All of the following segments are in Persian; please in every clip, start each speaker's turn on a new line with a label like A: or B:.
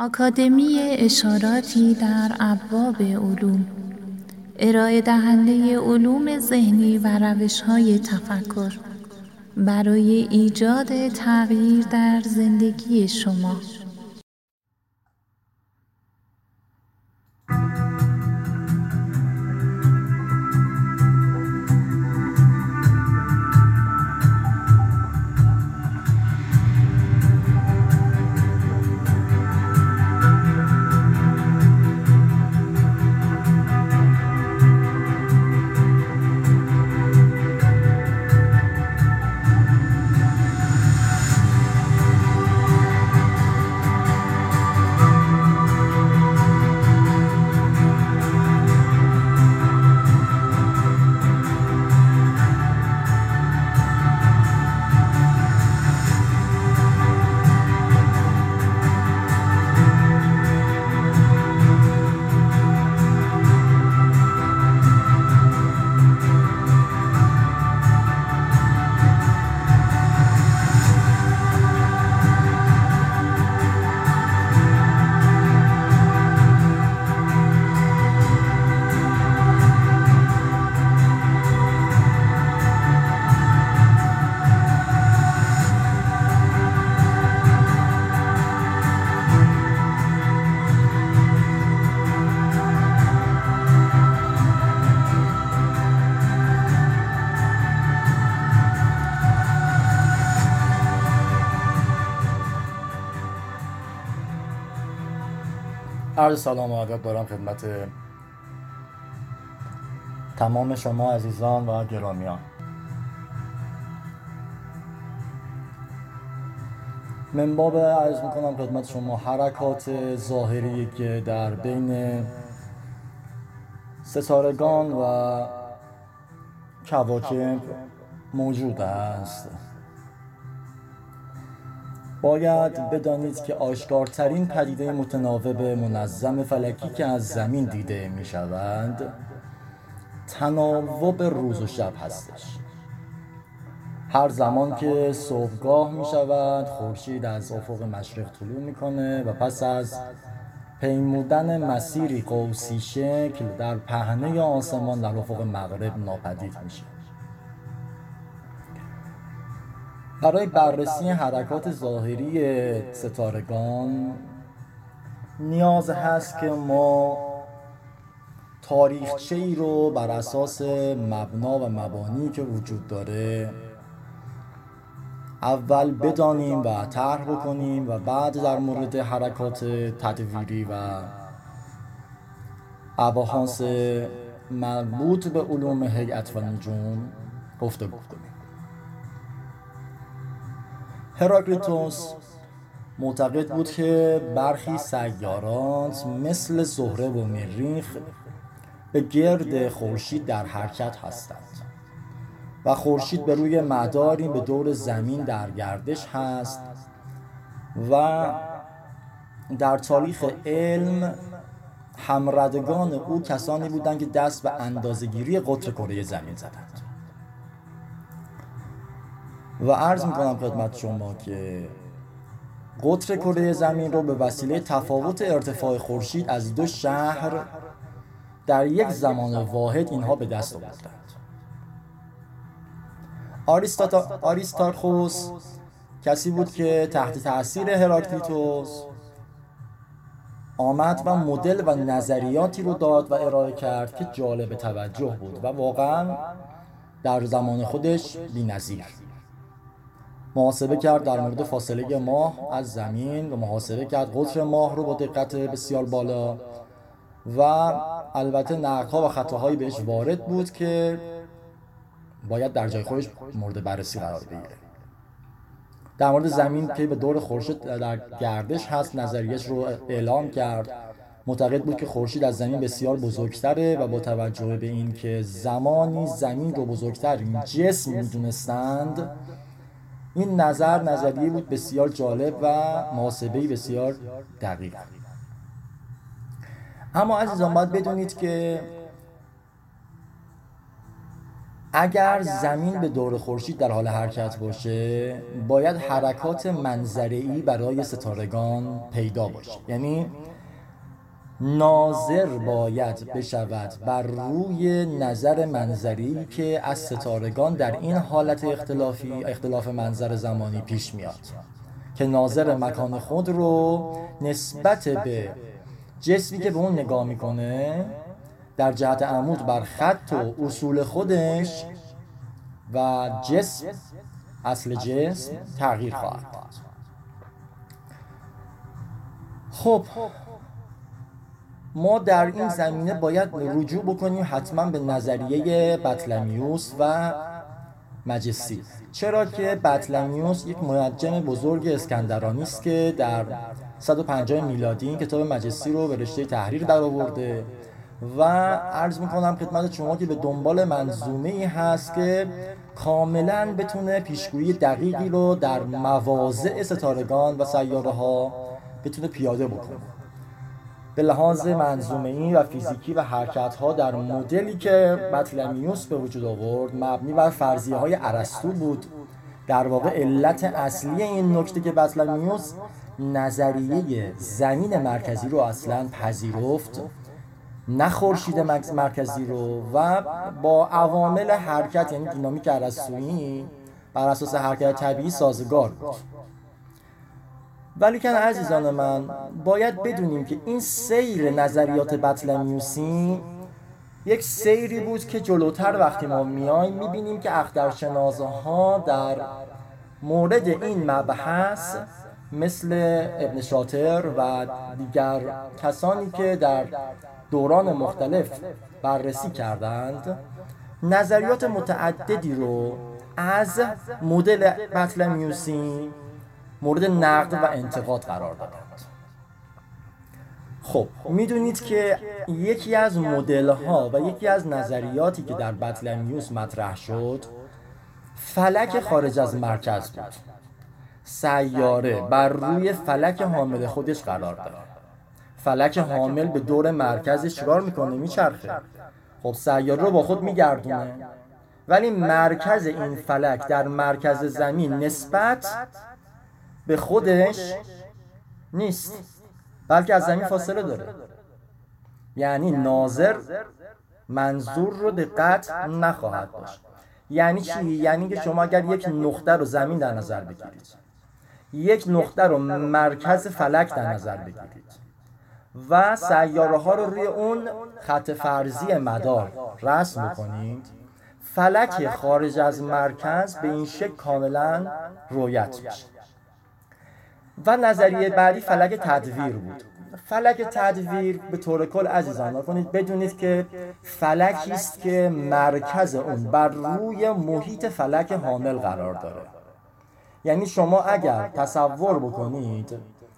A: آکادمی اشاراتی در ابواب علوم، ارائه دهنده علوم ذهنی و روش‌های تفکر برای ایجاد تغییر در زندگی شما.
B: عرض سلام و ادب دارم خدمت تمام شما عزیزان و گرامیان. من باب عرض میکنم خدمت شما حرکات ظاهری که در بین ستارگان و کواکب موجود است. باید بدانید که آشکارترین پدیده متناوب منظم فلکی که از زمین دیده می شود تناوب روز و شب هستش. هر زمان که صبحگاه می شود خورشید از افق مشرق طلوع می کنه و پس از پیمودن مسیری قوسی شکل در پهنه آسمان در افق مغرب ناپدید میشه. برای بررسی حرکات ظاهری ستارگان نیاز هست که ما تاریخچه‌ای رو بر اساس مبنا و مبانی که وجود داره اول بدانیم و طرح بکنیم و بعد در مورد حرکات تدویری و اباحث مربوط به علوم هیئت و نجوم گفتگو کنیم. هراکلیتوس معتقد بود که برخی سیارات مثل زهره و مریخ به گرد خورشید در حرکت هستند و خورشید به روی مداری به دور زمین در گردش هست و در تاریخ علم همردگان او کسانی بودند که دست به اندازه‌گیری قطر کره زمین زدند. و عرض میکنم خدمت شما که قطر کره زمین رو به وسیله تفاوت ارتفاع خورشید از دو شهر در یک زمان واحد اینها به دست آوردند. آریستارخوس کسی بود که تحت تأثیر هراکلیتوس آمد و مدل و نظریاتی رو داد و ارائه کرد که جالب توجه بود و واقعا در زمان خودش بی‌نظیر. محاسبه کرد در مورد فاصله ماه از زمین و محاسبه کرد قطر ماه رو با دقت بسیار بالا و البته نقدها و خطاهایی بهش وارد بود که باید در جای خودش مورد بررسی قرار بگیره. در مورد زمین که به دور خورشید در گردش هست نظریه‌اش رو اعلام کرد. معتقد بود که خورشید از زمین بسیار بزرگتره و با توجه به این که زمانی زمین رو بزرگترین جسم می‌دونستند این نظریه بود بسیار جالب و محاسبه‌ای بسیار دقیق. اما عزیزان باید بدونید که اگر زمین به دور خورشید در حال حرکت باشه، باید حرکات منظره‌ای برای ستارگان پیدا باشه. یعنی ناظر باید بشود بر روی نظر منظری که از ستارگان در این حالت اختلاف منظر زمانی پیش میاد، که ناظر مکان خود رو نسبت به جسمی که به اون نگاه میکنه در جهت عمود بر خط و اصول خودش و جسم، اصل جسم، تغییر خواهد داد. خب ما در این زمینه باید رجوع بکنیم حتما به نظریه بطلمیوس و مجسی. چرا که بطلمیوس یک منجم بزرگ اسکندرانی است که در 150 میلادی این کتاب مجسی رو به رشته تحریر درآورده و عرض میکنم خدمت شما که به دنبال منظومه‌ای هست که کاملا بتونه پیشگویی دقیقی رو در مواضع ستارگان و سیاره ها بتونه پیاده بکنه، به لحاظ منظومه‌ای و فیزیکی و حرکت‌ها در مدلی که بطلمیوس به وجود آورد مبنی بر فرضیه‌های ارسطو بود. در واقع علت اصلی این نکته که بطلمیوس نظریه زمین مرکزی رو اصلاً پذیرفت، نه خورشید مرکزی رو، و با عوامل حرکت یعنی دینامیک ارسطویی بر اساس حرکت طبیعی سازگار بود. ولیکن عزیزان من باید بدونیم که این سیر نظریات بطلمیوسی یک سیری بود که جلوتر وقتی ما میایم میبینیم که اخترشناس‌ها در مورد این مبحث مثل ابن شاطر و دیگر کسانی که در دوران مختلف بررسی کردند نظریات متعددی رو از مدل بطلمیوسی مورد نقد و انتقاد قرار دادند. خب میدونید که یکی از مدل ها و یکی از نظریاتی که در بطلمیوس مطرح شد فلک خارج از مرکز بود. سیاره بر روی فلک حامل خودش قرار داره. فلک حامل به دور مرکزش چیکار میکنه؟ میچرخه. خب سیاره رو با خود میگردونه، ولی مرکز این فلک در مرکز زمین نسبت به خودش نیست، بلکه از زمین فاصله داره. یعنی ناظر منظور رو دقت نخواهد داشت. یعنی چی؟ یعنی که شما اگر یک نقطه رو زمین در نظر بگیرید، یک نقطه رو مرکز فلک در نظر بگیرید و سیاره ها رو روی اون خط فرضی مدار رسم کنید، فلک خارج از مرکز به این شکل کاملا رویت میشه. و نظریه بعدی فلک تدویر بود. فلک تدویر به طور کل عزیزان نکنید بدونید که فلکی است که مرکز اون بر روی محیط فلک حامل قرار داره. یعنی شما اگر تصور بکنید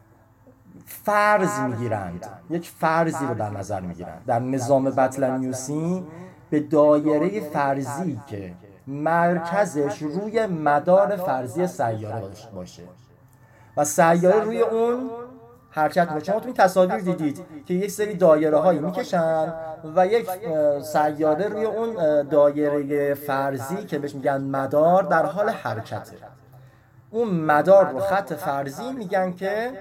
B: فرض میگیرند، یک فرضی رو در نظر میگیرند در نظام بطلمیوسی به دایره فرضی که مرکزش روی مدار فرضی سیاره باشه و سیاره روی اون حرکت میکنه. شما تو این تصاویر دیدید که یک سری دایره هایی میکشن و یک سیاره روی اون دایره فرضی که بهش میگن مدار در حال حرکته. اون مدار رو خط فرضی میگن که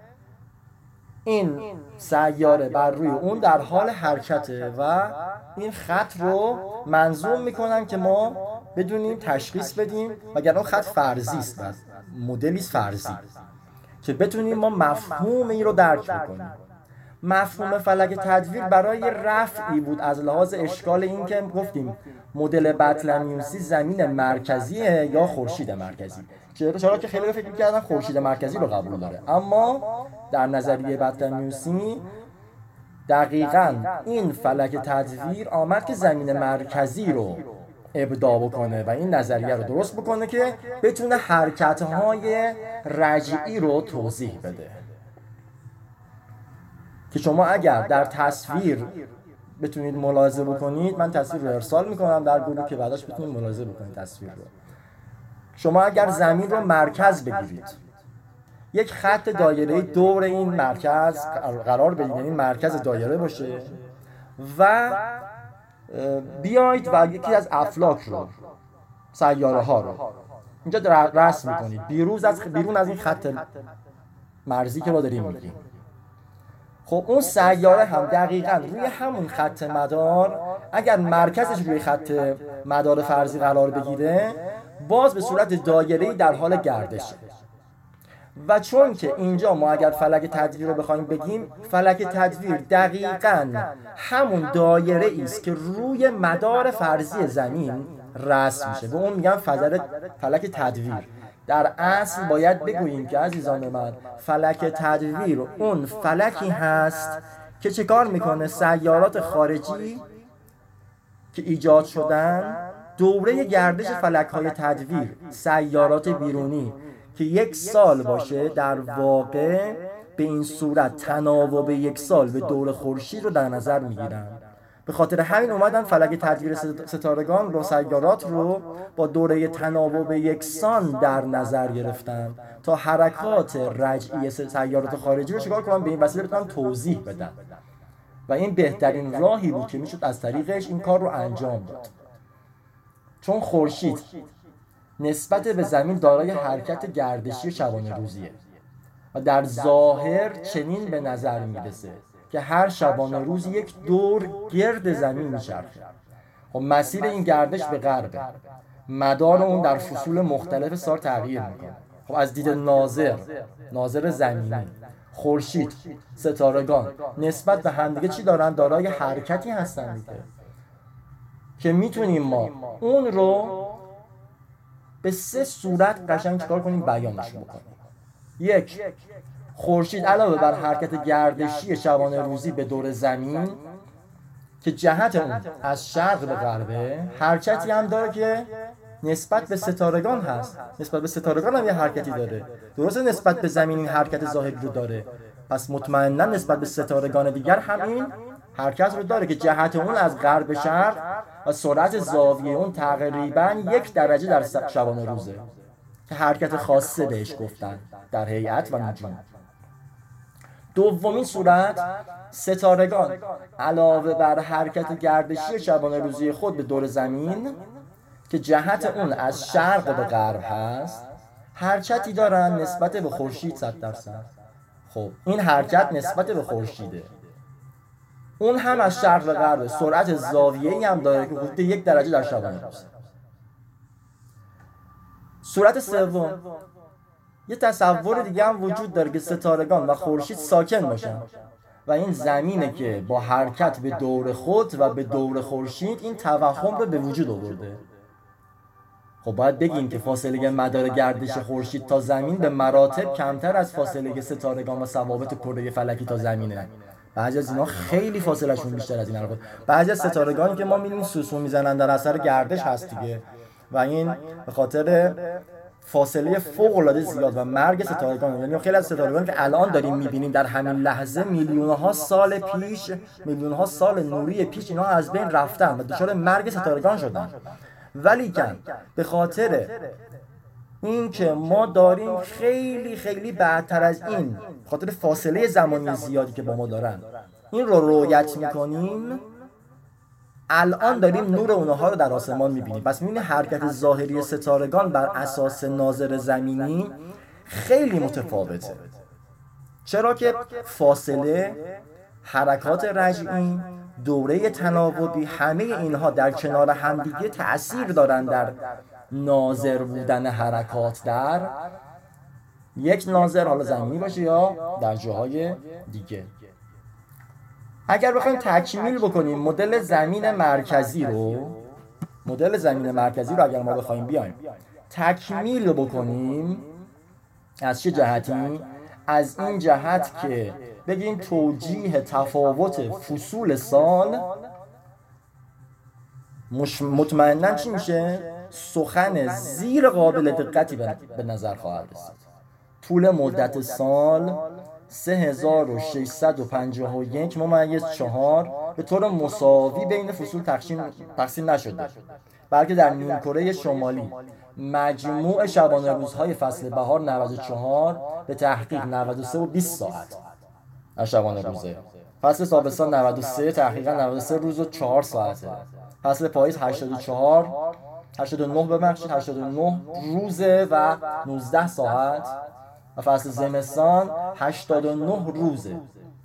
B: این سیاره بر روی اون در حال حرکته و این خط رو منظوم میکنن که ما بدونیم تشخیص بدیم، وگرنه اون خط فرضی است، مدلی است فرضی، که بتونیم ما مفهوم این رو درک بکنیم. مفهوم فلک تدویر برای رفعی بود از لحاظ اشکال این که گفتیم مدل بطلمیوسی زمین مرکزیه یا خورشید مرکزی. چرا که خیلی فکر می‌کردن خورشید مرکزی رو قبول داره، اما در نظریه بطلمیوسی دقیقاً این فلک تدویر آمد که زمین مرکزی رو ابداع بکنه و این نظریه رو درست بکنه که بتونه حرکت‌های رجعی رو توضیح بده. که شما اگر در تصویر بتونید ملاحظه بکنید، من تصویر رو ارسال میکنم در گروه که بعدش بتونید ملاحظه بکنید تصویر رو. شما اگر زمین رو مرکز بگیرید، یک خط دایره‌ای دور این مرکز قرار بدید، یعنی مرکز دایره باشه و بیایید و یکی از افلاک رو، سیاره ها رو اینجا رسم میکنید بیرون از این خط مرزی که ما داریم میگیم. خب اون سیاره هم دقیقاً روی همون خط مدار اگر مرکزش روی خط مدار فرضی قرار بگیره باز به صورت دایره‌ای در حال گردشه. و چون که اینجا ما اگر فلک تدویر رو بخوایم بگیم، فلک تدویر دقیقاً همون دایره است که روی مدار فرضی زمین رسم میشه، به اون میگن فلک تدویر. در اصل باید بگوییم که عزیزان من، فلک تدویر اون فلکی هست که چه کار میکنه؟ سیارات خارجی که ایجاد شدن دوره گردش فلک‌های تدویر، سیارات بیرونی که 1 سال باشه، در واقع به این صورت تناوب 1 سال به دور خورشید رو در نظر میگیرن. به خاطر همین اومدن فلک تدویر ستارگان رو، سیارات رو با دوره تناوب 1 سال در نظر گرفتن تا حرکات رجعی سیارات خارجی رو چیکار کنن؟ به این وسیله بتونن توضیح بدن. و این بهترین راهی بود که میشد از طریقش این کار رو انجام داد. چون خورشید نسبت به زمین دارای حرکت گردشی شبانه روزیه و در ظاهر چنین به نظر میرسه که هر شبانه روز یک دور گرد زمین میچرخه. خب مسیر این گردش به غربه، مدار اون در فصول مختلف سال تغییر میکنه. خب از دید ناظر زمینی، خورشید، ستارگان نسبت به همدیگه چی دارن؟ دارای حرکتی هستن دیگه که میتونیم ما اون رو به 3 صورت قشنگ چیکار کنیم؟ بیانش بکنیم. 1. خورشید علاوه بر حرکت گردشی شبانه روزی به دور زمین که جهت اون از شرق به غربه، حرکتی هم داره که نسبت به ستارگان هست. نسبت به ستارگان هم یه حرکتی داره. درسته نسبت به زمین این حرکت ظاهری رو داره، پس مطمئنا نسبت به ستارگان دیگر همین حرکت رو داره که جهت اون از غرب به شرق و سرعت زاویه اون تقریباً 1 درجه در شبانه روزه که حرکت خاصه بهش گفتن در هیئت و نجوم. دومین صورت، ستارگان علاوه بر حرکت گردشی شبانه روزی خود به دور زمین که جهت اون از شرق به غرب هست، حرکتی دارن نسبت به خورشید 100%. خب این حرکت نسبت به خورشیده، اون هم از شرق به غرب، سرعت زاویه‌ای هم داره که حدود 1 درجه در شبانه روز. صورت سوم، یه تصور دیگه هم وجود داره که ستارگان و خورشید ساکن باشن و این زمینه که با حرکت به دور خود و به دور خورشید این توهم رو به وجود آورده. خب باید بگیم که فاصله مدار گردش خورشید تا زمین به مراتب کمتر از فاصله ستارگان و ثوابت کره فلکی تا زمینه. بعضی از اینا خیلی فاصله شون بیشتر از این حرفا. بعضی از ستارگانی که ما می‌بینیم سوسو میزنن در اثر گردش هست دیگه و این به خاطر فاصله فوق‌العاده زیاد و مرگ ستارگان، یعنی خیلی از ستارگانی که الان داریم می‌بینیم در همین لحظه میلیون‌ها سال پیش، میلیون‌ها سال نوری پیش اینا از بین رفتن و دچار مرگ ستارگان شدن. ولیکن به خاطر این که ما داریم خیلی خیلی بعدتر از این، خاطر فاصله زمانی زیادی که با ما دارن، این رو رؤیت میکنیم، الان داریم نور اونها رو در آسمان میبینیم. پس میبینیم حرکت ظاهری ستارگان بر اساس ناظر زمینی خیلی متفاوته. چرا که فاصله، حرکات رجعی، دوره تناوبی، همه اینها در کنار همدیگه تأثیر دارن در ناظر بودن حرکات در یک ناظر، حالا زمینی باشه یا در جاهای دیگه. اگر بخوایم تکمیل بکنیم مدل زمین مرکزی رو اگر ما بخوایم بیایم تکمیل بکنیم، از چه جهتی؟ از این جهت که بگیم توجیه تفاوت فصول سال مطمئناً چی میشه؟ سخن زیر قابل دقتی به نظر خواهد رسید. طول مدت سال 3651/4 به طور مساوی بین فصول تقسیم نشده، بلکه در نیمکره شمالی مجموع شبانه روزهای فصل بهار 94 به تحقیق 93 و 20 ساعت از شبانه روزه، فصل تابستان 93 تحقیقا 93 روز و 4 ساعته فصل پاییز 89 روزه و 19 ساعت و فصل زمستان 89 روزه.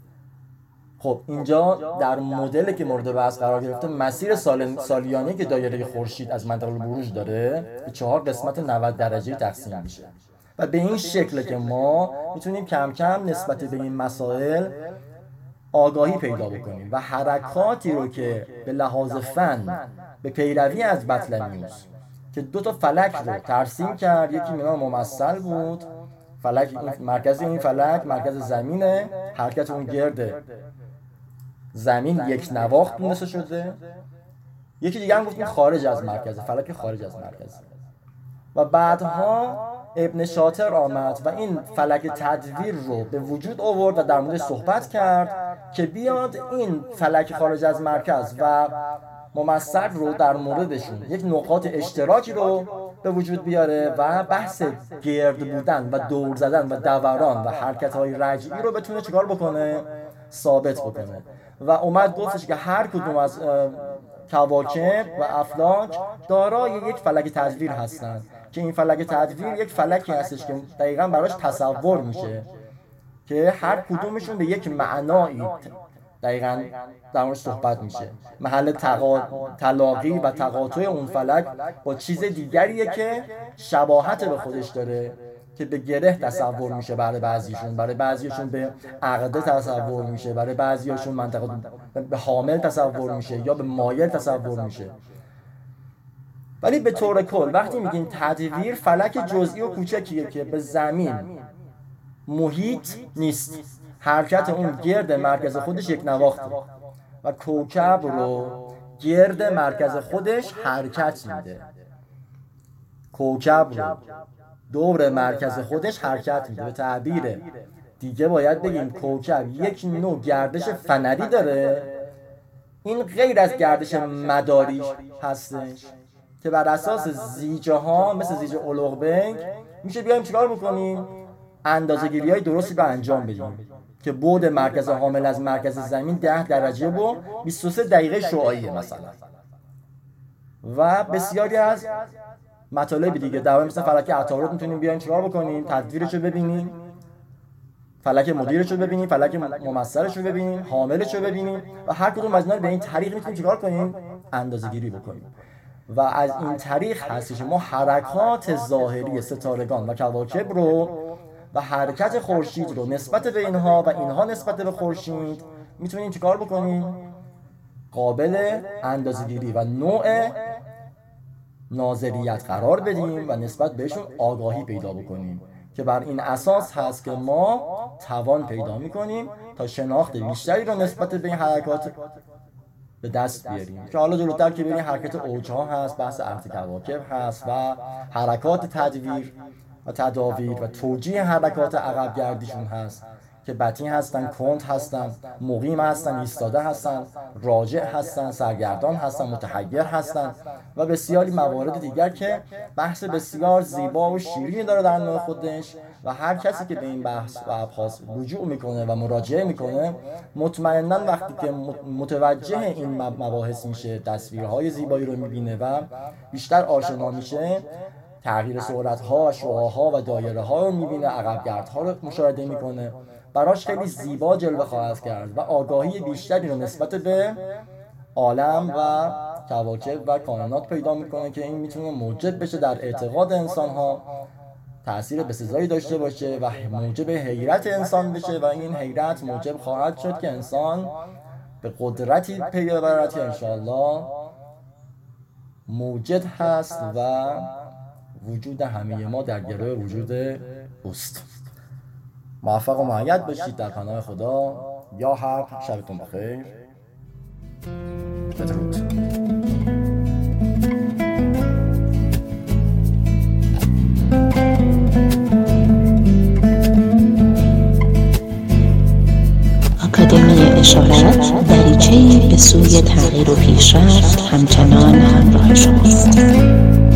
B: خب اینجا در مدل که مورد بحث قرار گرفته مسیر سالیانه که دایره خورشید از منطقه بروج داره به 4 قسمت 90 درجه تقسیم میشه و به این شکل که ما میتونیم کم کم نسبت به این مسائل آگاهی پیدا بکنیم و حرکاتی رو که به لحاظ فن به پیروی از بطلمیوس که 2 تا فلک رو ترسیم کرد، یکی مینا ممثل بود، فلک مرکز این فلک مرکز زمینه، حرکت اون گرد زمین یک نواخت دونسته شده، یکی دیگه هم گفتیم خارج از مرکز فلک، خارج از مرکز. و بعدها ابن شاطر آمد و این فلک تدویر رو به وجود آورد و در موردش صحبت کرد که بیاد این فلک خارج از مرکز و ممثل رو در موردشون یک نقاط اشتراکی رو به وجود بیاره و بحث گرد بودن و دور زدن و دوران و حرکت‌های رجعی رو بتونه چیکار بکنه؟ ثابت بکنه. و اومد گفتش که هر کدوم از کواکب و افلاک دارای یک فلک تدویر هستن که این فلک تدویر یک فلکی هستش که دقیقاً براش تصور میشه که هر کدومشون به یک معنایی دقیقاً در موردش صحبت میشه. محل تلاقی و تقاطع اون فلک با چیز دیگریه که شباهت به خودش داره که به گره تصور میشه برای بعضیشون، برای بعضیشون به عقده تصور میشه، برای بعضیشون منطقه به حامل تصور میشه یا به مایل تصور میشه. ولی به طور کل وقتی میگیم تدویر، فلک جزئی و کوچکیه که به زمین محیط نیست، حرکت اون گرد مرکز خودش یک نواخته و کوکب رو گرد مرکز خودش حرکت میده. کوکب رو دور مرکز خودش حرکت میده. به تعبیر دیگه باید بگیم کوکب یک نوع گردش فنری داره، این غیر از گردش مداری هستش که بر اساس زیجه ها مثل زیجه اولوغبنگ میشه بیایم چیکار بکنیم؟ اندازه‌گیری های درستی رو انجام بدیم که بعد مرکز حامل از مرکز زمین 10 درجه و 23 دقیقه شعاعیه مثلا. و بسیاری از مطالب دیگه در مثل فلک عطارد میتونیم بیایم چیکار بکنیم؟ تدویرش رو ببینیم، فلک مدیرش رو ببینیم، فلک ممثلش رو ببینیم، حاملش رو ببینیم و هر کدوم از اینا به این طریق میتونیم چیکار کنیم؟ اندازه‌گیری بکنیم. و از این طریق هستش ما حرکات ظاهری ستارگان و کواکب رو و حرکت خورشید رو نسبت به اینها و اینها نسبت به خورشید میتونیم چیکار بکنیم؟ قابل اندازه‌گیری و نوع ناظریت قرار بدیم و نسبت بهشون آگاهی پیدا بکنیم که بر این اساس هست که ما توان پیدا میکنیم تا شناخت بیشتری رو نسبت به این حرکات به دست بیاریم که حالا جلوتر که ببینیم حرکت اوجها هست، بحث ارض کواکب هست و حرکات تدویر و تداویر و توجیه حرکات عقب گردیشون هست که بطین هستن، کند هستن، مقیم هستن، ایستاده هستن، راجع هستن، سرگردان هستن، متحیر هستن و بسیاری موارد دیگر که بحث بسیار زیبا و شیرینی داره در نوع خودش و هر کسی که به این بحث و ابحاث رجوع میکنه و مراجعه میکنه مطمئناً وقتی که متوجه این مباحث میشه، تصویرهای زیبایی رو میبینه و بیشتر آشنا میشه، تغییر صورت‌ها و شعاع‌ها و دایره‌ها رو می‌بینه، عقب‌گردها رو مشاهده می‌کنه، براش خیلی زیبا جلوه خواهد کرد و آگاهی بیشتری رو نسبت به عالم و کواکب و کائنات پیدا می‌کنه که این می‌تونه موجب بشه در اعتقاد انسان‌ها، تأثیر بسزایی داشته باشه و موجب حیرت انسان بشه و این حیرت موجب خواهد شد که انسان به قدرتی پی ببرد که انشاءالله موجد هست و وجود همه ما در گروه وجود اوست. موفق و مؤید باشید در پناه خدا. یا حق. شبتون بخیر. بدرود.
C: آکادمی اشارت، دریچه‌ای به سوی تغییر و پیشرفت همچنان همراه شماست.